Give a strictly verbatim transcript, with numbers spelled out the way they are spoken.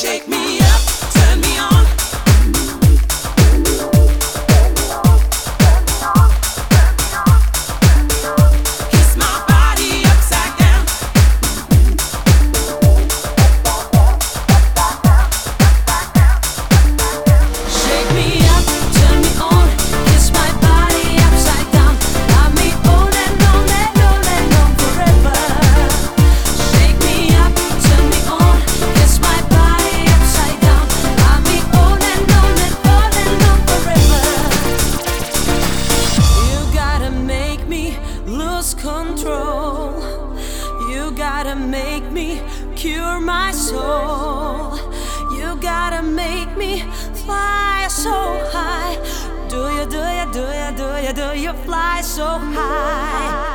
Shake me up, turn me on. Kiss my body upside down. Shake me up, turn me on. Kiss my body upside down. Love me on and on and on and on forever. Shake me up, turn me on. Kiss my body upside down. Love me on and on and on and on forever. You gotta make me lose control. You gotta make me cure my soul. You gotta make me fly so high. Do you, do you, do you, do you, do you fly so high?